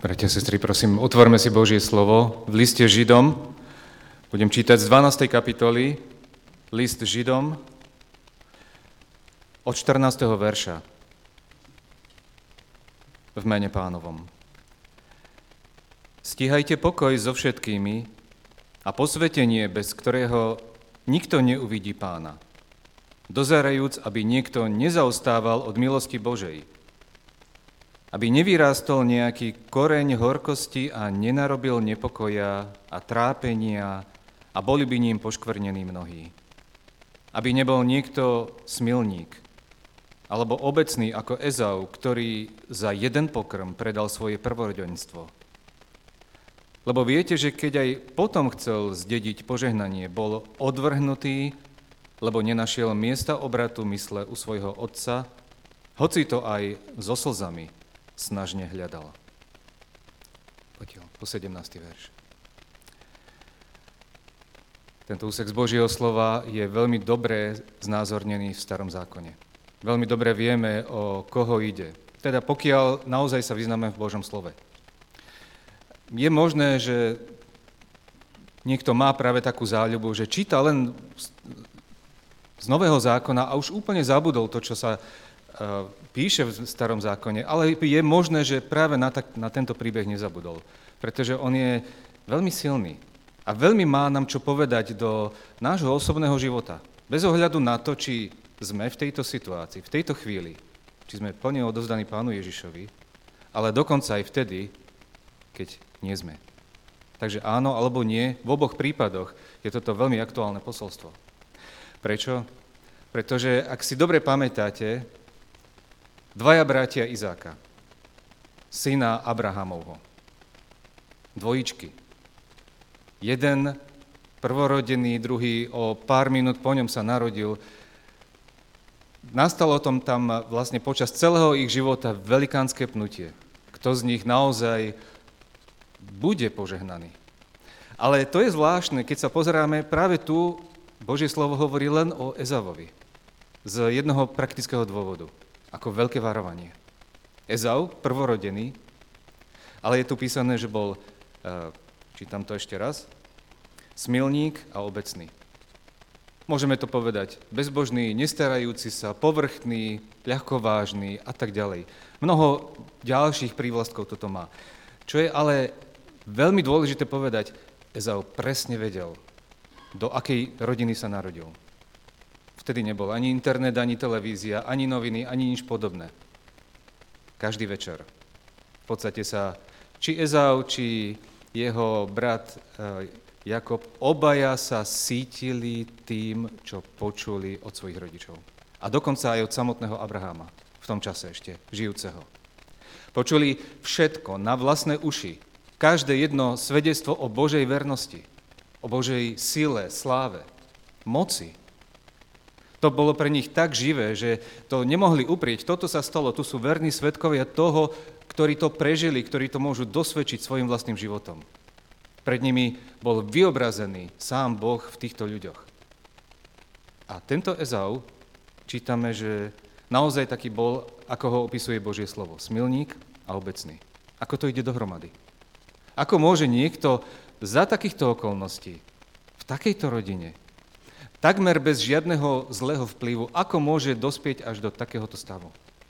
Bratia, sestry, prosím, otvorme si Božie slovo v liste Židom. Budem čítať z 12. kapitoly, list Židom, od 14. verša v mene Pánovom. Stíhajte pokoj so všetkými a posvetenie, bez ktorého nikto neuvidí Pána, dozerajúc, aby niekto nezaostával od milosti Božej, aby nevyrástol nejaký koreň horkosti a nenarobil nepokoja a trápenia a boli by ním poškvrnení mnohí. Aby nebol niekto smilník alebo obecný ako Ezau, ktorý za jeden pokrm predal svoje prvorodenstvo. Lebo viete, že keď aj potom chcel zdediť požehnanie, bol odvrhnutý, lebo nenašiel miesta obratu mysle u svojho otca, hoci to aj so slzami snažne hľadal. Poďme po 17. verš. Tento úsek z Božieho slova je veľmi dobre znázornený v Starom zákone. Veľmi dobre vieme, o koho ide. Teda pokiaľ naozaj sa vyznáme v Božom slove. Je možné, že niekto má práve takú záľubu, že číta len z Nového zákona a už úplne zabudol to, čo sa píše v Starom zákone, ale je možné, že práve na tento príbeh nezabudol, pretože on je veľmi silný a veľmi má nám čo povedať do nášho osobného života. Bez ohľadu na to, či sme v tejto situácii, v tejto chvíli, či sme plne odovzdaní Pánu Ježišovi, ale dokonca aj vtedy, keď nie sme. Takže áno alebo nie, v oboch prípadoch je toto veľmi aktuálne posolstvo. Prečo? Pretože, ak si dobre pamätáte, dvaja bratia Izáka, syna Abrahamovho, dvojičky. Jeden prvorodený, druhý o pár minút po ňom sa narodil. Nastalo tam vlastne počas celého ich života velikánske pnutie. Kto z nich naozaj bude požehnaný. Ale to je zvláštne, keď sa pozeráme, práve tu Božie slovo hovorí len o Ezavovi. Z jednoho praktického dôvodu. Ako veľké varovanie. Ezau, prvorodený, ale je tu písané, že bol, čítam to ešte raz, smilník a obecný. Môžeme to povedať bezbožný, nestarajúci sa, povrchný, ľahkovážny a tak ďalej. Mnoho ďalších prívlastkov toto má. Čo je ale veľmi dôležité povedať, Ezau presne vedel, do akej rodiny sa narodil. Vtedy nebol ani internet, ani televízia, ani noviny, ani nič podobné. Každý večer. V podstate sa či Ezau, či jeho brat Jakob, obaja sa sítili tým, čo počuli od svojich rodičov. A dokonca aj od samotného Abraháma, v tom čase ešte, žijúceho. Počuli všetko na vlastné uši, každé jedno svedectvo o Božej vernosti, o Božej sile, sláve, moci. To bolo pre nich tak živé, že to nemohli uprieť. Toto sa stalo, tu sú verní svedkovia toho, ktorí to prežili, ktorí to môžu dosvedčiť svojim vlastným životom. Pred nimi bol vyobrazený sám Boh v týchto ľuďoch. A tento Ezau, čítame, že naozaj taký bol, ako ho opisuje Božie slovo, smilník a obecný. Ako to ide dohromady? Ako môže niekto za takýchto okolností, v takejto rodine, takmer bez žiadneho zlého vplyvu, ako môže dospieť až do takéhoto stavu?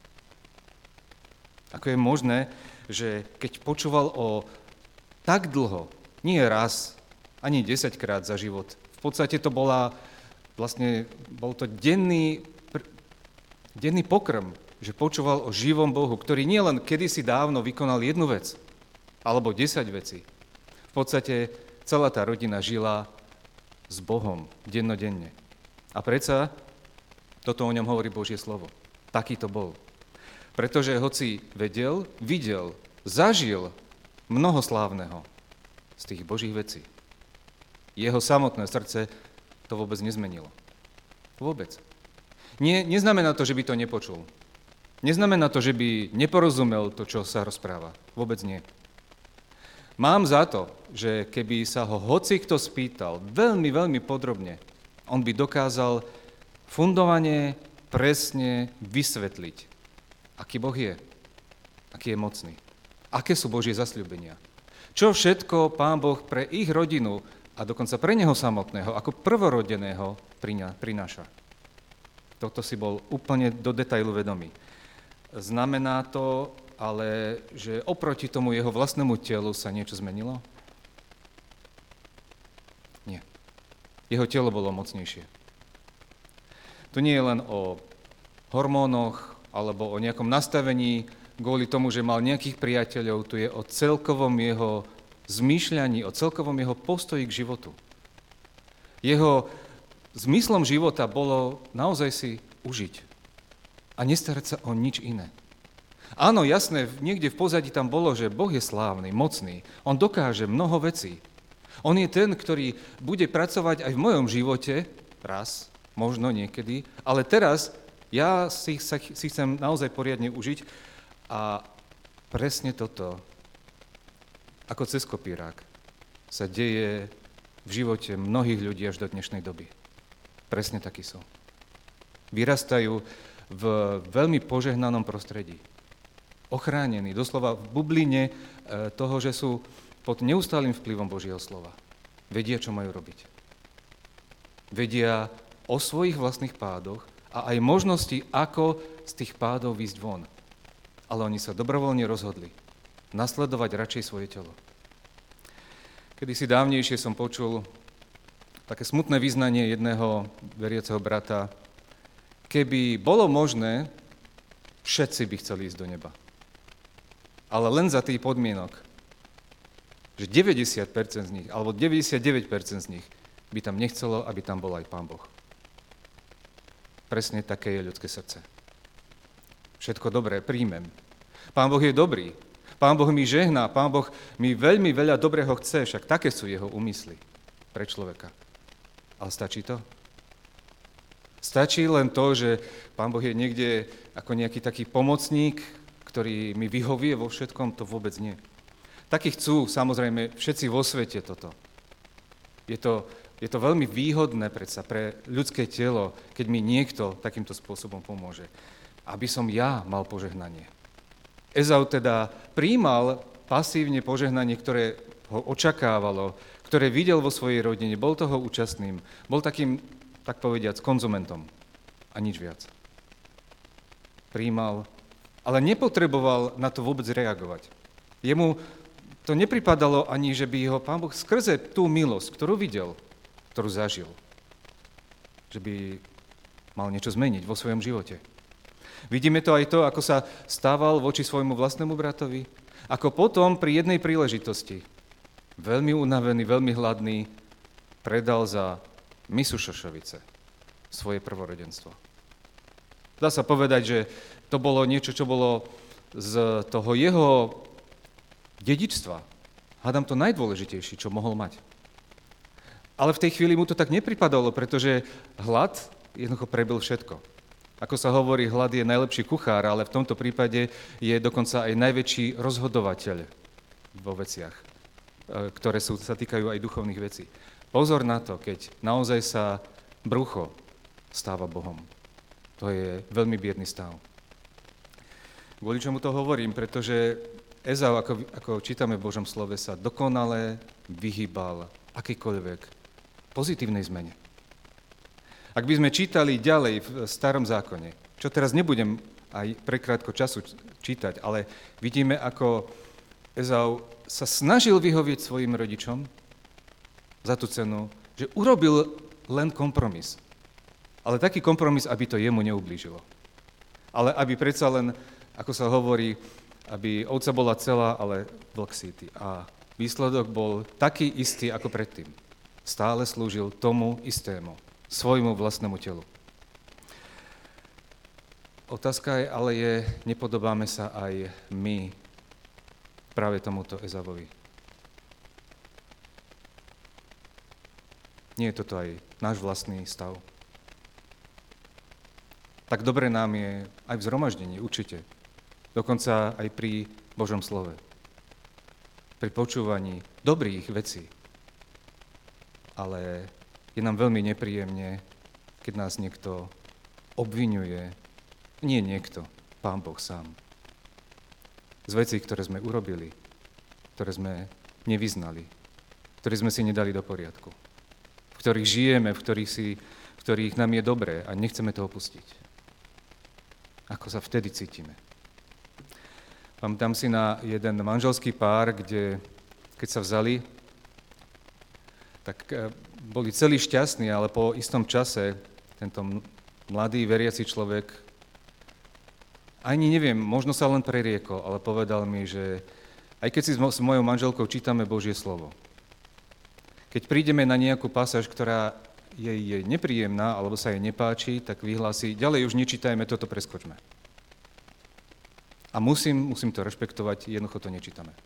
Ako je možné, že keď počúval o tak dlho, nie raz, ani 10-krát za život, v podstate to bol to denný pokrm, že počúval o živom Bohu, ktorý nielen kedysi dávno vykonal jednu vec, alebo 10 vecí. V podstate celá tá rodina žila s Bohom dennodenne. A predsa toto o ňom hovorí Božie slovo. Taký to bol. Pretože hoci vedel, videl, zažil mnoho slávneho z tých Božích vecí, jeho samotné srdce to vôbec nezmenilo. Vôbec. Neznamená to, že by to nepočul. Neznamená to, že by neporozumel to, čo sa rozpráva. Vôbec nie. Mám za to, že keby sa ho hocikto spýtal veľmi, veľmi podrobne, on by dokázal fundovane, presne vysvetliť, aký Boh je, aký je mocný, Aké sú Božie zasľúbenia? Čo všetko Pán Boh pre ich rodinu a dokonca pre neho samotného, ako prvorodeného, prináša? Toto si bol úplne do detailu vedomý. Znamená to ale, že oproti tomu jeho vlastnému telu sa niečo zmenilo? Nie. Jeho telo bolo mocnejšie. To nie je len o hormónoch alebo o nejakom nastavení kvôli tomu, že mal nejakých priateľov, tu je o celkovom jeho zmýšľaní, o celkovom jeho postoji k životu. Jeho zmyslom života bolo naozaj si užiť a nestarať sa o nič iné. Áno, jasné, niekde v pozadí tam bolo, že Boh je slávny, mocný, on dokáže mnoho vecí. On je ten, ktorý bude pracovať aj v mojom živote, raz, možno niekedy, ale teraz ja si chcem naozaj poriadne užiť a presne toto, ako cez kopírák, sa deje v živote mnohých ľudí až do dnešnej doby. Presne takí sú. Vyrastajú v veľmi požehnanom prostredí. Ochránení, doslova v bubline toho, že sú pod neustálým vplyvom Božieho slova. Vedia, čo majú robiť. Vedia o svojich vlastných pádoch a aj možnosti, ako z tých pádov výjsť von. Ale oni sa dobrovoľne rozhodli nasledovať radšej svoje telo. Kedysi dávnejšie som počul také smutné vyznanie jedného veriaceho brata. Keby bolo možné, všetci by chceli ísť do neba. Ale len za tých podmienok, že 90% z nich, alebo 99% z nich by tam nechcelo, aby tam bol aj Pán Boh. Presne také je ľudské srdce. Všetko dobré príjmem. Pán Boh je dobrý. Pán Boh mi žehná. Pán Boh mi veľmi veľa dobrého chce, však také sú jeho úmysly pre človeka. Ale stačí to? Stačí len to, že Pán Boh je niekde ako nejaký taký pomocník, ktorý mi vyhovie vo všetkom? To vôbec nie. Takí chcú, samozrejme, všetci vo svete toto. Je to veľmi výhodné predsa pre ľudské telo, keď mi niekto takýmto spôsobom pomôže. Aby som ja mal požehnanie. Ezau teda prijímal pasívne požehnanie, ktoré ho očakávalo, ktoré videl vo svojej rodine, bol toho účastným, bol takým, tak povediac, konzumentom a nič viac. Prijímal, ale nepotreboval na to vôbec reagovať. Jemu to nepripadalo ani, že by ho Pán Boh skrze tú milosť, ktorú videl, ktorú zažil, že by mal niečo zmeniť vo svojom živote. Vidíme to aj to, ako sa stával voči svojmu vlastnému bratovi, ako potom pri jednej príležitosti, veľmi unavený, veľmi hladný, predal za misu šošovice svoje prvorodenstvo. Dá sa povedať, že to bolo niečo, čo bolo z toho jeho dedičstva. Hádam to najdôležitejšie, čo mohol mať. Ale v tej chvíli mu to tak nepripadalo, pretože hlad jednoducho prebil všetko. Ako sa hovorí, hlad je najlepší kuchár, ale v tomto prípade je dokonca aj najväčší rozhodovateľ vo veciach, ktoré sa týkajú aj duchovných vecí. Pozor na to, keď naozaj sa brucho stáva Bohom. To je veľmi biedný stav. Kvôli čomu to hovorím? Pretože Ezau, ako čítame v Božom slove, sa dokonale vyhýbal akýkoľvek pozitívnej zmene. Ak by sme čítali ďalej v Starom zákone, čo teraz nebudem aj prekrátko času čítať, ale vidíme, ako Ezau sa snažil vyhovieť svojim rodičom za tú cenu, že urobil len kompromis. Ale taký kompromis, aby to jemu neublížilo. Ale aby predsa len, ako sa hovorí, aby ovca bola celá, ale vlk sýty. A výsledok bol taký istý ako predtým. Stále slúžil tomu istému, svojmu vlastnému telu. Otázka je, ale nepodobáme sa aj my práve tomuto Ezavovi. Nie je toto aj náš vlastný stav? Tak dobre nám je aj v zhromaždení, určite. Dokonca aj pri Božom slove. Pri počúvaní dobrých vecí. Ale je nám veľmi nepríjemne, keď nás niekto obviňuje. Nie niekto, Pán Boh sám. z vecí, ktoré sme urobili, ktoré sme nevyznali, ktoré sme si nedali do poriadku, v ktorých žijeme, v ktorých nám je dobré a nechceme to opustiť. Ako sa vtedy cítime? Pamätám si na jeden manželský pár, kde keď sa vzali, tak boli celí šťastní, ale po istom čase tento mladý veriaci človek, ani neviem, možno sa len preriekol, ale povedal mi, že aj keď si s mojou manželkou čítame Božie slovo, keď prídeme na nejakú pasáž, ktorá je nepríjemná alebo sa jej nepáči, tak vyhlási, ďalej už nečítajme, toto preskočme. A musím to rešpektovať, jednoducho to nečítame.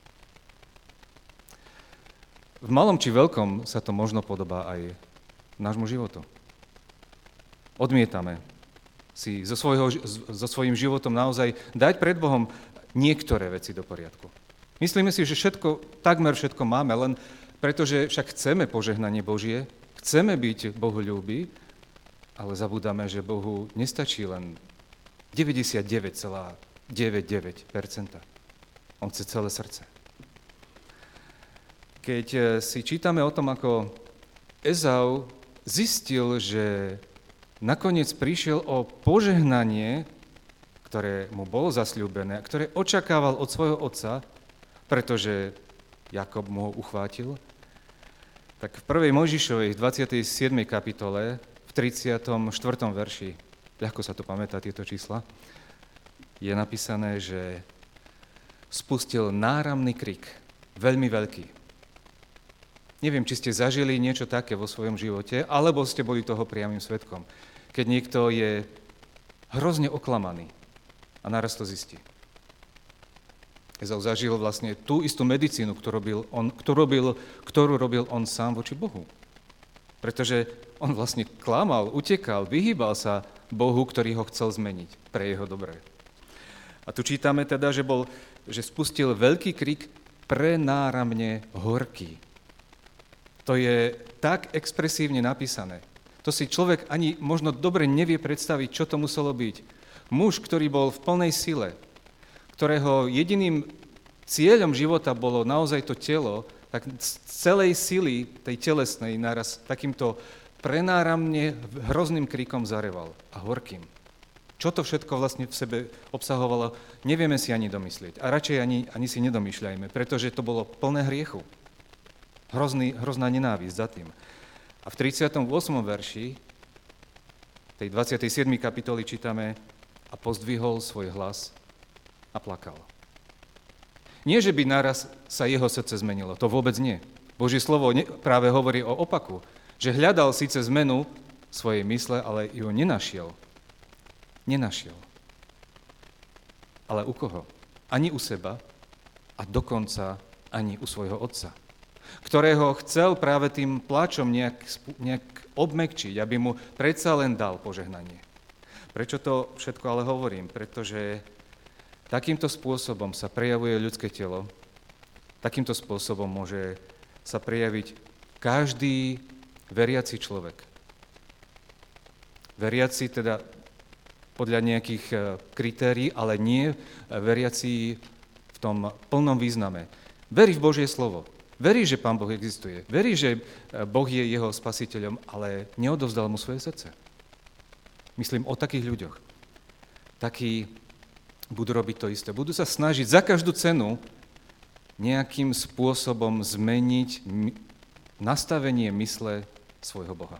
V malom či veľkom sa to možno podobá aj nášmu životu. Odmietame si so svojím životom naozaj dať pred Bohom niektoré veci do poriadku. Myslíme si, že takmer všetko máme, len pretože však chceme požehnanie Božie, chceme byť Bohuľúbi, ale zabúdame, že Bohu nestačí len 99,99%. On chce celé srdce. Keď si čítame o tom, ako Ezau zistil, že nakoniec prišiel o požehnanie, ktoré mu bolo zasľúbené, ktoré očakával od svojho otca, pretože Jakob mu ho uchvátil, tak v 1. Mojžišovej 27. kapitole, v 34. verši, ľahko sa to pamätá, tieto čísla, je napísané, že spustil náramný krik, veľmi veľký. Neviem, či ste zažili niečo také vo svojom živote, alebo ste boli toho priamym svedkom, keď niekto je hrozne oklamaný a naraz to zistí. Ezau zažil vlastne tú istú medicínu, ktorú robil on sám voči Bohu. Pretože on vlastne klamal, utekal, vyhýbal sa Bohu, ktorý ho chcel zmeniť pre jeho dobré. A tu čítame teda, že spustil veľký krik prenáramne horký. To je tak expresívne napísané. To si človek ani možno dobre nevie predstaviť, čo to muselo byť. Muž, ktorý bol v plnej sile, ktorého jediným cieľom života bolo naozaj to telo, tak z celej sily tej telesnej naraz takýmto prenáramne hrozným krikom zareval a horkým. Čo to všetko vlastne v sebe obsahovalo, nevieme si ani domyslieť. A radšej ani si nedomýšľajme, pretože to bolo plné hriechu. Hrozná nenávisť za tým. A v 38. verši tej 27. kapitoly čítame a pozdvihol svoj hlas a plakal. Nie, že by naraz sa jeho srdce zmenilo, to vôbec nie. Božie slovo práve hovorí o opaku, že hľadal síce zmenu svojej mysle, ale ju nenašiel. Nenašiel. Ale u koho? Ani u seba a dokonca ani u svojho otca, ktorého chcel práve tým pláčom nejak obmekčiť, aby mu predsa len dal požehnanie. Prečo to všetko ale hovorím? Pretože takýmto spôsobom sa prejavuje ľudské telo, takýmto spôsobom môže sa prejaviť každý veriaci človek. Veriaci teda podľa nejakých kritérií, ale nie veriaci v tom plnom význame. Verí v Božie slovo. Verí, že Pán Boh existuje. Verí, že Boh je jeho spasiteľom, ale neodovzdal mu svoje srdce. Myslím o takých ľuďoch. Takí budú robiť to isté. Budú sa snažiť za každú cenu nejakým spôsobom zmeniť nastavenie mysle svojho Boha.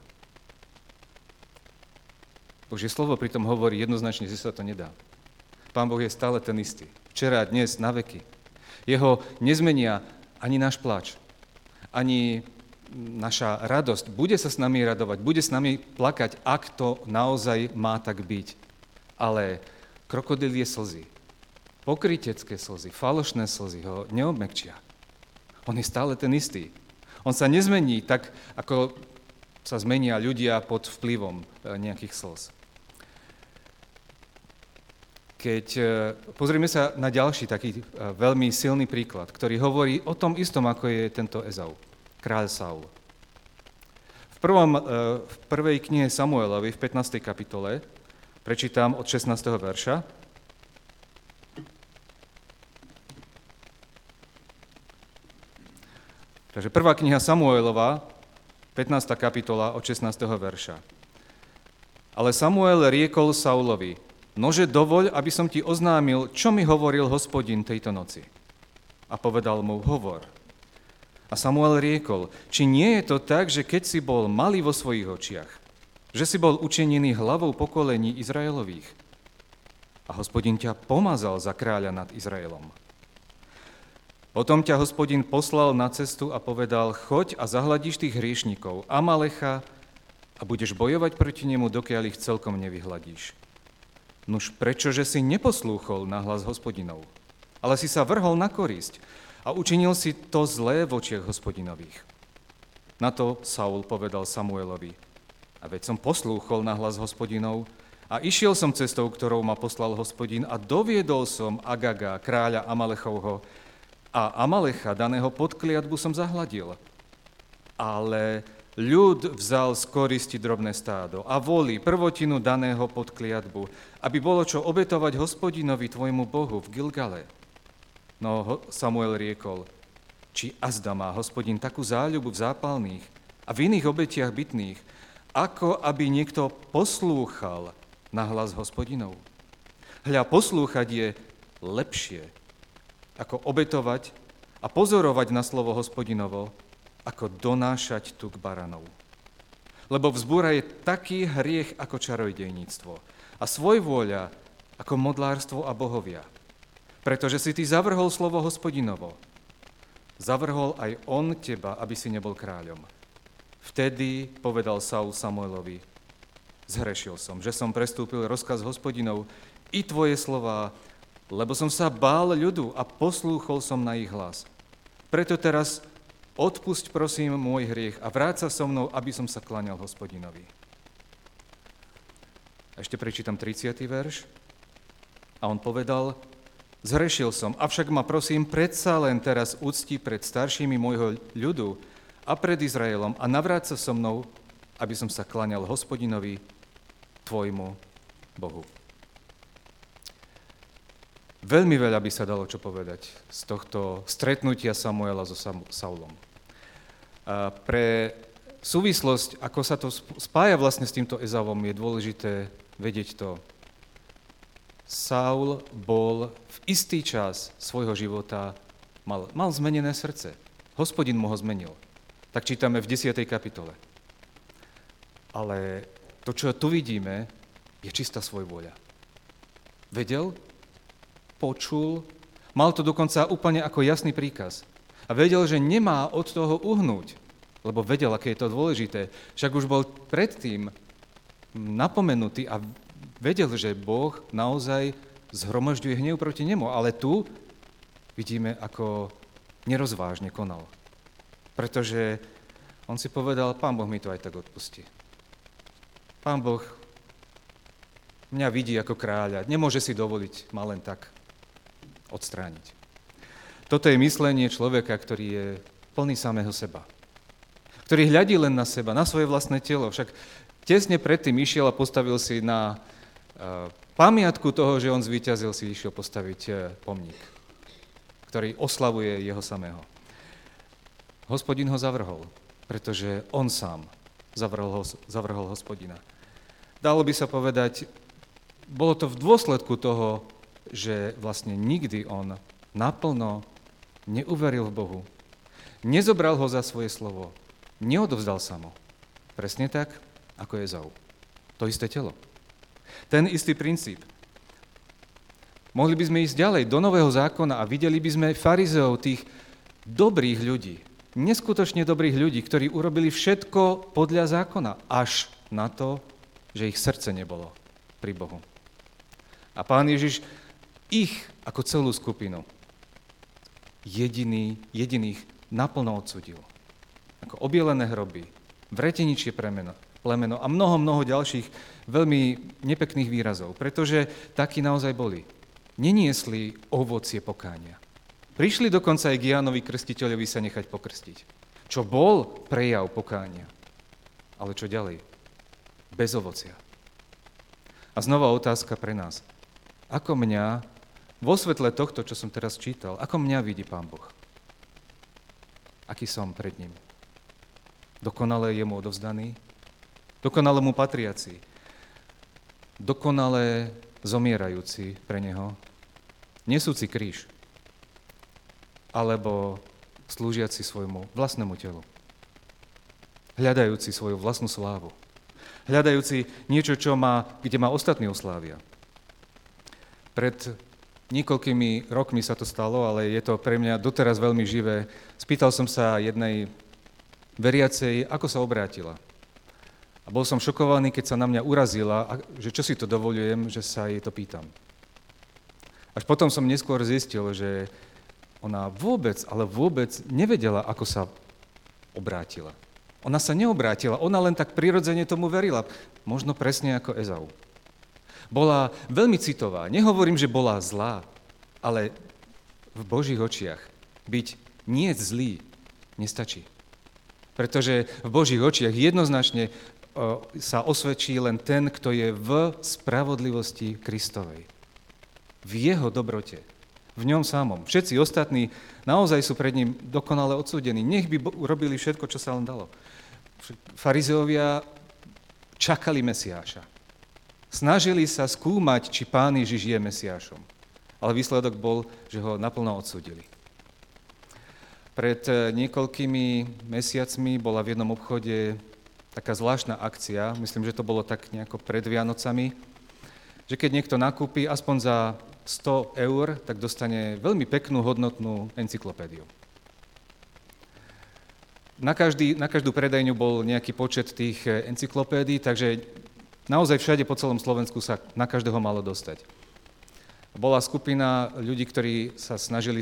Božie slovo pritom hovorí jednoznačne, že sa to nedá. Pán Boh je stále ten istý. Včera, dnes, na veky. Jeho nezmenia ani náš pláč, ani naša radosť. Bude sa s nami radovať, bude s nami plakať, ak to naozaj má tak byť. Ale krokodílie slzy, pokrytecké slzy, falošné slzy ho neobmekčia. On je stále ten istý. On sa nezmení tak, ako sa zmenia ľudia pod vplyvom nejakých slz. Keď pozrieme sa na ďalší taký veľmi silný príklad, ktorý hovorí o tom istom, ako je tento Ezau, kráľ Saul. V prvej knihe Samuelovi, v 15. kapitole, prečítam od 16. verša. Takže prvá kniha Samuelova, 15. kapitola od 16. verša. Ale Samuel riekol Saulovi, nože dovoľ, aby som ti oznámil, čo mi hovoril Hospodin tejto noci. A povedal mu, hovor. A Samuel riekol, či nie je to tak, že keď si bol malý vo svojich očiach, že si bol učenený hlavou pokolení Izraelových a Hospodin ťa pomazal za kráľa nad Izraelom. Potom ťa Hospodin poslal na cestu a povedal, choď a zahladíš tých hriešnikov Amalecha a budeš bojovať proti nemu, dokiaľ ich celkom nevyhladíš. Nuž prečože si neposlúchol na hlas Hospodinov, ale si sa vrhol na korisť a učinil si to zlé v očiach Hospodinových. Na to Saul povedal Samuelovi, a veď som poslúchol na hlas Hospodinov a išiel som cestou, ktorou ma poslal Hospodin a doviedol som Agaga, kráľa Amalechovho, a Amalecha, daného pod kliatbu, som zahladil. Ale ľud vzal z koristi drobné stádo a volí prvotinu daného pod kliatbu, aby bolo čo obetovať Hospodinovi, tvojmu Bohu, v Gilgale. No Samuel riekol, či azda má Hospodin takú záľubu v zápalných a v iných obetiach bytných, ako aby niekto poslúchal na hlas Hospodinov. Hľa, poslúchať je lepšie, ako obetovať a pozorovať na slovo Hospodinovo, ako donášať tuk baranov. Lebo vzbúra je taký hriech ako čarodejníctvo a svojvôľa ako modlárstvo a bohovia. Pretože si ty zavrhol slovo Hospodinovo, zavrhol aj on teba, aby si nebol kráľom. Vtedy povedal Saul Samuelovi, zhrešil som, že som prestúpil rozkaz Hospodinov i tvoje slová, lebo som sa bál ľudu a poslúchol som na ich hlas. Preto teraz odpusť prosím môj hriech a vráť sa so mnou, aby som sa kláňal Hospodinovi. A ešte prečítam 30. verš. A on povedal, zhrešil som, avšak ma prosím predsa len teraz ucti pred staršími môjho ľudu a pred Izraelom a navráť sa so mnou, aby som sa kláňal Hospodinovi, tvojmu Bohu. Veľmi veľa by sa dalo čo povedať z tohto stretnutia Samuela so Saulom. A pre súvislosť, ako sa to spája vlastne s týmto Ezavom, je dôležité vedieť to. Saul bol v istý čas svojho života, mal zmenené srdce. Hospodin mu ho zmenil. Tak čítame v 10. kapitole. Ale to, čo tu vidíme, je čistá svojvôľa. Vedel, počul, mal to dokonca úplne ako jasný príkaz. A vedel, že nemá od toho uhnúť, lebo vedel, aké je to dôležité. Však už bol predtým napomenutý a vedel, že Boh naozaj zhromažďuje hnev proti nemu. Ale tu vidíme, ako nerozvážne konal. Pretože on si povedal, Pán Boh mi to aj tak odpustí. Pán Boh mňa vidí ako kráľa, nemôže si dovoliť ma len tak odstrániť. Toto je myslenie človeka, ktorý je plný samého seba. Ktorý hľadí len na seba, na svoje vlastné telo. Však tesne predtým išiel a postavil si na pamiatku toho, že on zvíťazil, si išiel postaviť pomník, ktorý oslavuje jeho samého. Hospodin ho zavrhol, pretože on sám zavrhol Hospodina. Dalo by sa povedať, bolo to v dôsledku toho, že vlastne nikdy on naplno neuveril v Bohu, nezobral ho za svoje slovo, neodovzdal sa mu. Presne tak, ako Ezau. To isté telo. Ten istý princíp. Mohli by sme ísť ďalej do Nového zákona a videli by sme farizeov, tých dobrých ľudí, neskutočne dobrých ľudí, ktorí urobili všetko podľa zákona, až na to, že ich srdce nebolo pri Bohu. A Pán Ježiš ich ako celú skupinu jediných naplno odsúdil. Ako obielené hroby, vreteničie plemeno a mnoho ďalších veľmi nepekných výrazov, pretože takí naozaj boli. Neniesli ovocie pokánia. Prišli dokonca aj k Jánovi Krstiteľovi sa nechať pokrstiť, čo bol prejav pokánia. Ale čo ďalej? Bez ovocia. A znova otázka pre nás. Ako mňa, vo svetle tohto, čo som teraz čítal, ako mňa vidí Pán Boh? aký som pred ním. Dokonale je mu odovzdaný, dokonale mu patriaci, dokonale zomierajúci pre neho, nesúci kríž, alebo slúžiaci svojmu vlastnému telu, hľadajúci svoju vlastnú slávu, hľadajúci niečo, kde ma ostatní oslávia. Pred niekoľkými rokmi sa to stalo, ale je to pre mňa doteraz veľmi živé. Spýtal som sa jednej veriacej, ako sa obrátila. A bol som šokovaný, keď sa na mňa urazila, že čo si to dovoľujem, že sa jej to pýtam. Až potom som neskôr zistil, že ona vôbec nevedela, ako sa obrátila. Ona sa neobrátila, ona len tak prirodzene tomu verila. Možno presne ako Ezau. Bola veľmi citová. Nehovorím, že bola zlá, ale v Božích očiach byť nie zlý nestačí. Pretože v Božích očiach jednoznačne sa osvedčí len ten, kto je v spravodlivosti Kristovej. V jeho dobrote. V ňom samom. Všetci ostatní naozaj sú pred ním dokonale odsúdení. Nech by urobili všetko, čo sa len dalo. Farizeovia čakali Mesiáša. Snažili sa skúmať, či Pán Ježiš je Mesiášom. Ale výsledok bol, že ho naplno odsúdili. Pred niekoľkými mesiacmi bola v jednom obchode taká zvláštna akcia, myslím, že to bolo tak nejako pred Vianocami, že keď niekto nakúpi aspoň za 100 eur, tak dostane veľmi peknú, hodnotnú encyklopédiu. Na každú predajňu bol nejaký počet tých encyklopédií, takže naozaj všade po celom Slovensku sa na každého malo dostať. Bola skupina ľudí, ktorí sa snažili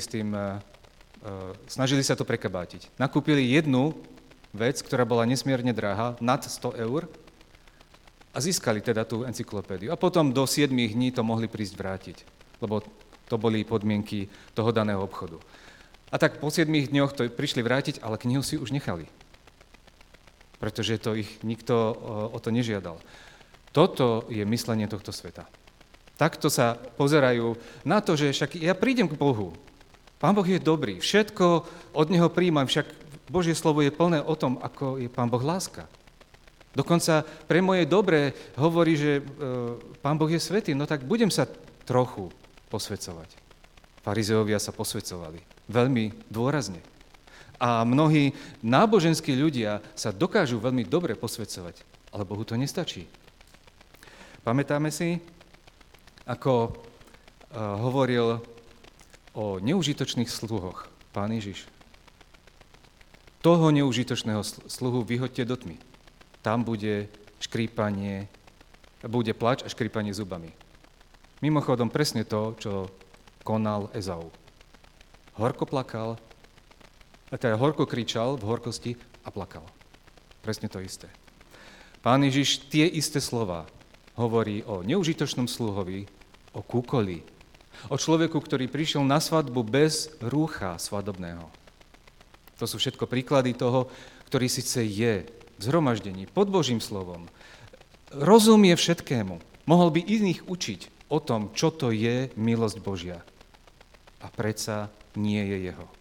sa to prekabátiť. Nakúpili jednu vec, ktorá bola nesmierne drahá, nad 100 eur, a získali teda tú encyklopédiu. A potom do 7 dní to mohli prísť vrátiť, lebo to boli podmienky toho daného obchodu. A tak po 7 dňoch to prišli vrátiť, ale knihu si už nechali, pretože to ich nikto o to nežiadal. Toto je myslenie tohto sveta. Takto sa pozerajú na to, že však ja prídem k Bohu. Pán Boh je dobrý, všetko od Neho príjmam, však Božie slovo je plné o tom, ako je Pán Boh láska. Dokonca pre moje dobré hovorí, že Pán Boh je svätý, no tak budem sa trochu posväcovať. Farizeovia sa posväcovali veľmi dôrazne. A mnohí náboženskí ľudia sa dokážu veľmi dobre posväcovať, ale Bohu to nestačí. Pamätáme si, ako hovoril o neužitočných sluhoch Pán Ježiš. Toho neužitočného sluhu vyhoďte do tmy. Tam bude škrípanie, bude plač a škrípanie zubami. Mimochodom presne to, čo konal Ezau. Horko plakal, teda horko kričal v horkosti a plakal. Presne to isté. Pán Ježiš tie isté slova hovorí o neužitočnom sluhovi, o kúkoli, o človeku, ktorý prišiel na svadbu bez rúcha svadobného. To sú všetko príklady toho, ktorý síce je v zhromaždení pod Božím slovom, rozumie všetkému, mohol by iných učiť o tom, čo to je milosť Božia. A predsa nie je jeho.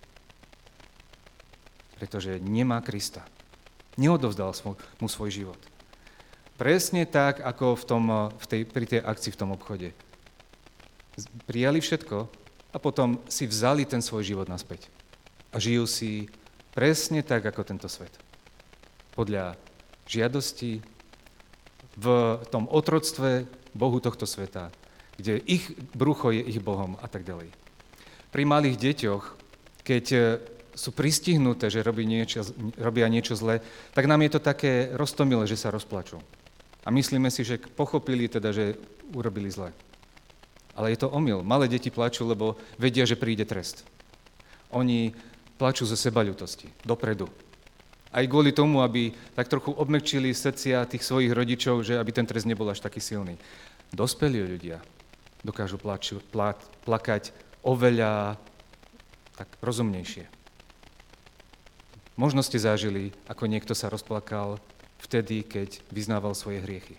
Pretože nemá Krista. Neodovzdal mu svoj život. Presne tak, ako pri tej akcii v tom obchode. Prijali všetko a potom si vzali ten svoj život naspäť. A žijú si presne tak, ako tento svet. Podľa žiadosti v tom otroctve Bohu tohto sveta, kde ich brucho je ich Bohom a tak ďalej. Pri malých deťoch, keď sú pristihnuté, že robia niečo zlé, tak nám je to také roztomilé, že sa rozplačú. A myslíme si, že pochopili teda, že urobili zlé. Ale je to omyl. Malé deti plačú, lebo vedia, že príde trest. Oni plačú zo sebaľútosti, dopredu. Aj kvôli tomu, aby tak trochu obmekčili srdcia tých svojich rodičov, že aby ten trest nebol až taký silný. Dospelí ľudia dokážu plakať oveľa tak rozumnejšie. Možno ste zažili, ako niekto sa rozplakal vtedy, keď vyznával svoje hriechy.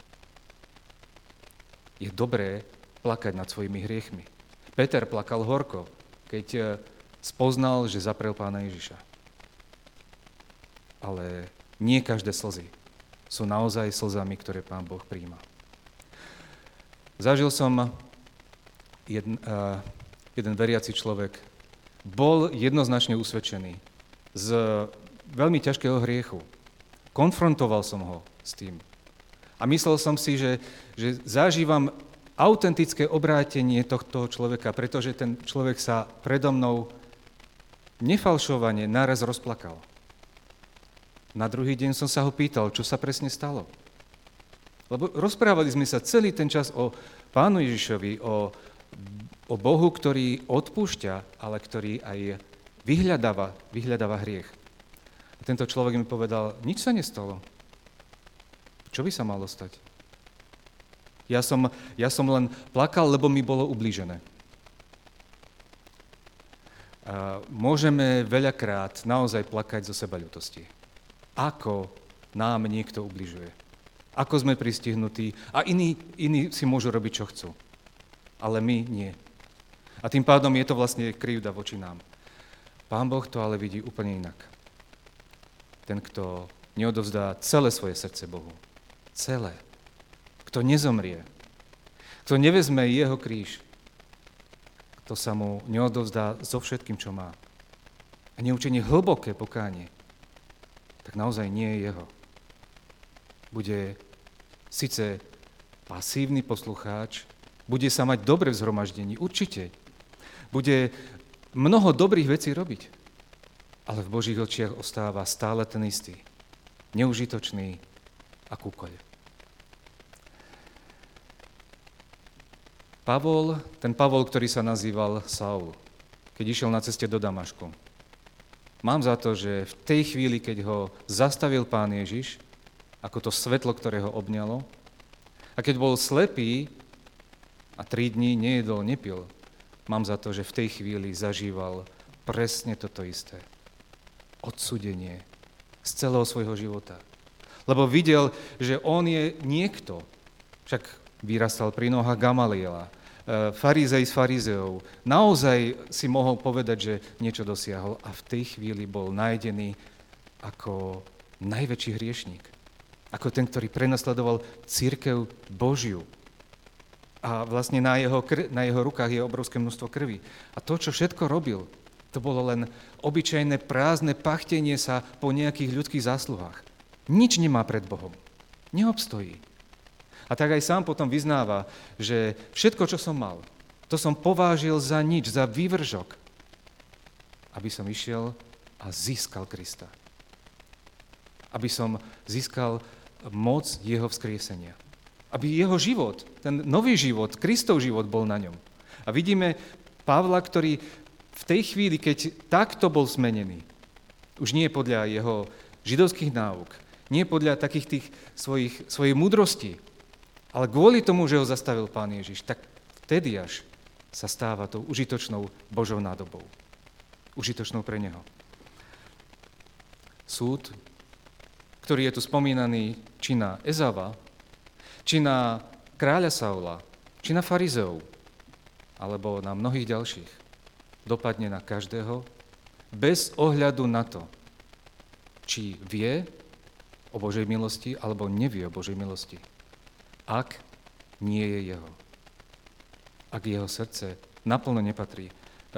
Je dobré plakať nad svojimi hriechmi. Peter plakal horko, keď spoznal, že zaprel Pána Ježiša. ale nie každé slzy sú naozaj slzami, ktoré Pán Boh prijíma. Zažil som jeden veriaci človek, bol jednoznačne usvedčený z veľmi ťažkého hriechu. Konfrontoval som ho s tým. A myslel som si, že zažívam autentické obrátenie tohto človeka, pretože ten človek sa predo mnou nefalšovane naraz rozplakal. Na druhý deň som sa ho pýtal, čo sa presne stalo. Lebo rozprávali sme sa celý ten čas o Pánu Ježišovi, o Bohu, ktorý odpúšťa, ale ktorý aj vyhľadáva hriech. A tento človek mi povedal, nič sa nestalo. Čo by sa malo stať? Ja som len plakal, lebo mi bolo ublížené. A môžeme veľakrát naozaj plakať zo sebaľútosti. Ako nám niekto ubližuje. Ako sme pristihnutí a iní si môžu robiť, čo chcú. Ale my nie. A tým pádom je to vlastne krivda voči nám. Pán Boh to ale vidí úplne inak. Ten, kto neodovzdá celé svoje srdce Bohu. Celé. Kto nezomrie. Kto nevezme jeho kríž. Kto sa mu neodovzdá so všetkým, čo má. A neučení hlboké pokánie. Tak naozaj nie je jeho. Bude síce pasívny poslucháč, bude sa mať dobre v zhromaždení, určite. Bude mnoho dobrých vecí robiť, ale v Božích očiach ostáva stále ten istý, neužitočný a kúkoľ. Ten Pavol, ktorý sa nazýval Saul, keď išiel na ceste do Damašku, mám za to, že v tej chvíli, keď ho zastavil Pán Ježiš, ako to svetlo, ktoré ho obňalo, a keď bol slepý a 3 dní nejedol, nepil, mám za to, že v tej chvíli zažíval presne toto isté. Odsúdenie z celého svojho života. Lebo videl, že on je niekto. Však vyrastal pri nohách Gamaliela, farizej z farizeov. Naozaj si mohol povedať, že niečo dosiahol a v tej chvíli bol nájdený ako najväčší hriešník. Ako ten, ktorý prenasledoval cirkev Božiu. A vlastne na jeho rukách je obrovské množstvo krvi. A to, čo všetko robil, to bolo len obyčajné prázdne pachtenie sa po nejakých ľudských zásluhách. Nič nemá pred Bohom. Neobstojí. A tak aj sám potom vyznáva, že všetko, čo som mal, to som povážil za nič, za vývržok, aby som išiel a získal Krista. Aby som získal moc jeho vzkriesenia. Aby jeho život, ten nový život, Kristov život bol na ňom. A vidíme Pavla, ktorý v tej chvíli, keď takto bol zmenený, už nie podľa jeho židovských náuk, nie podľa takých tých svojich múdrostí, ale kvôli tomu, že ho zastavil Pán Ježiš, tak vtedy až sa stáva tou užitočnou Božou nádobou. Užitočnou pre neho. Súd, ktorý je tu spomínaný či na Ezava, či na kráľa Saula, či na farizeov, alebo na mnohých ďalších, dopadne na každého bez ohľadu na to, či vie o Božej milosti, alebo nevie o Božej milosti. Ak nie je jeho. Ak jeho srdce naplno nepatrí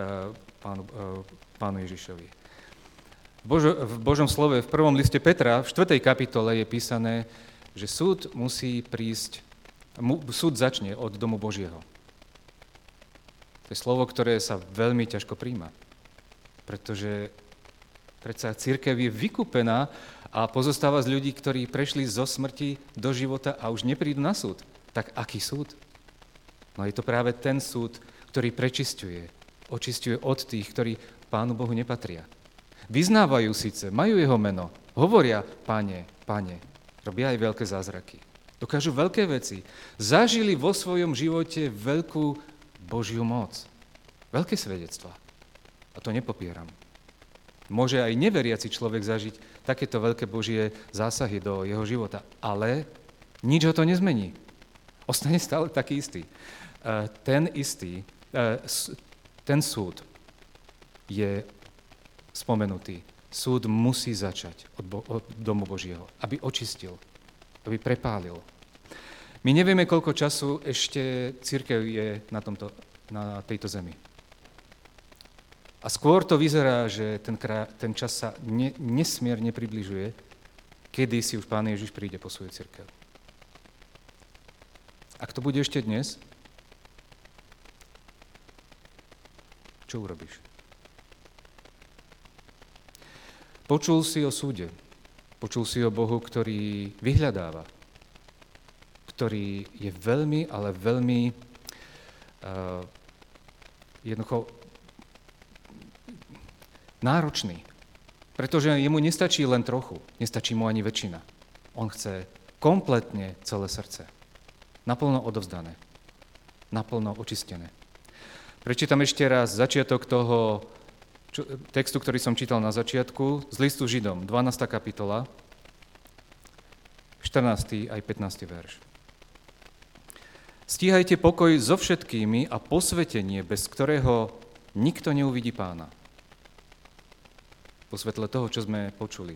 Pánu Ježišovi. V Božom slove, v 1. liste Petra, v 4. kapitole je písané, že súd musí prísť, súd začne od domu Božieho. To je slovo, ktoré sa veľmi ťažko príjma, pretože predsa cirkev je vykúpená a pozostáva z ľudí, ktorí prešli zo smrti do života a už neprídu na súd. Tak aký súd? No je to práve ten súd, ktorý očisťuje od tých, ktorí Pánu Bohu nepatria. Vyznávajú síce, majú jeho meno, hovoria Pane, Pane, robia aj veľké zázraky. Dokážu veľké veci. Zažili vo svojom živote veľkú Božiu moc. Veľké svedectvá. A to nepopieram. Môže aj neveriaci človek zažiť takéto veľké Božie zásahy do jeho života, ale nič ho to nezmení. Ostane stále taký istý. Ten súd je spomenutý súd musí začať od domu Božieho, aby očistil, aby prepálil. My nevieme, koľko času ešte cirkev je na tejto zemi. A skôr to vyzerá, že ten čas sa nesmierne približuje, kedy si už Pán Ježiš príde po svoju cirkev. Ak to bude ešte dnes, čo urobíš? Počul si o súde, počul si o Bohu, ktorý vyhľadáva, ktorý je veľmi, ale veľmi jednoducho náročný, pretože jemu nestačí len trochu, nestačí mu ani väčšina. On chce kompletne celé srdce, naplno odovzdané, naplno očistené. Prečítam ešte raz začiatok toho textu, ktorý som čítal na začiatku, z listu Židom, 12. kapitola, 14. aj 15. verš. Stíhajte pokoj so všetkými a posvetenie, bez ktorého nikto neuvidí Pána. Po svetle toho, čo sme počuli.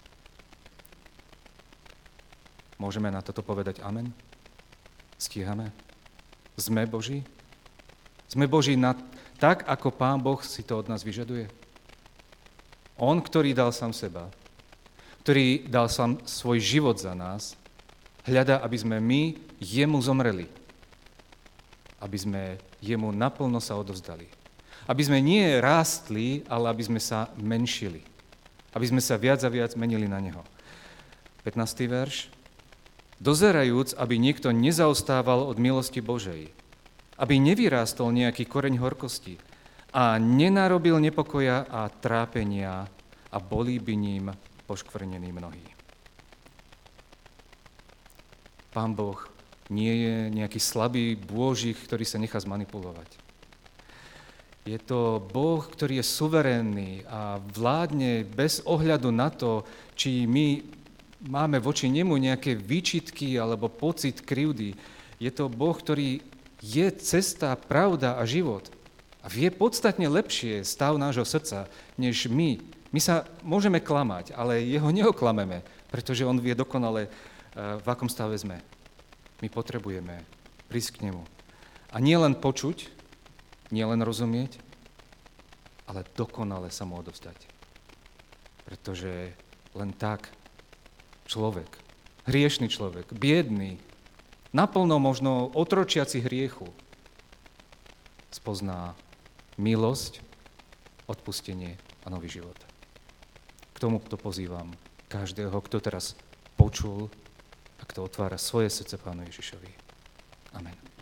Môžeme na toto povedať amen? Stíhame? Sme Boží? Sme Boží tak, ako Pán Boh si to od nás vyžaduje? On, ktorý dal sám seba, ktorý dal sám svoj život za nás, hľadá, aby sme my jemu zomreli. Aby sme jemu naplno sa odovzdali. Aby sme nie rástli, ale aby sme sa menšili. Aby sme sa viac a viac menili na neho. 15. verš. Dozerajúc, aby niekto nezaostával od milosti Božej. Aby nevyrástol nejaký koreň horkosti a nenarobil nepokoja a trápenia a bolí by ním poškvrnení mnohí. Pán Boh nie je nejaký slabý bôžik, ktorý sa nechá zmanipulovať. Je to Boh, ktorý je suverénny a vládne bez ohľadu na to, či my máme voči nemu nejaké výčitky alebo pocit krivdy. Je to Boh, ktorý je cesta, pravda a život. A vie podstatne lepšie stav nášho srdca, než my. My sa môžeme klamať, ale jeho neoklameme, pretože on vie dokonale, v akom stave sme. My potrebujeme prísť k nemu. A nie len počuť, nie len rozumieť, ale dokonale sa mu odovzdať. Pretože len tak človek, hriešný človek, biedný, naplno možno otročiaci hriechu, spozná milosť, odpustenie a nový život. K tomu to pozývam každého, kto teraz počul a kto otvára svoje srdce Pánu Ježišovi. Amen.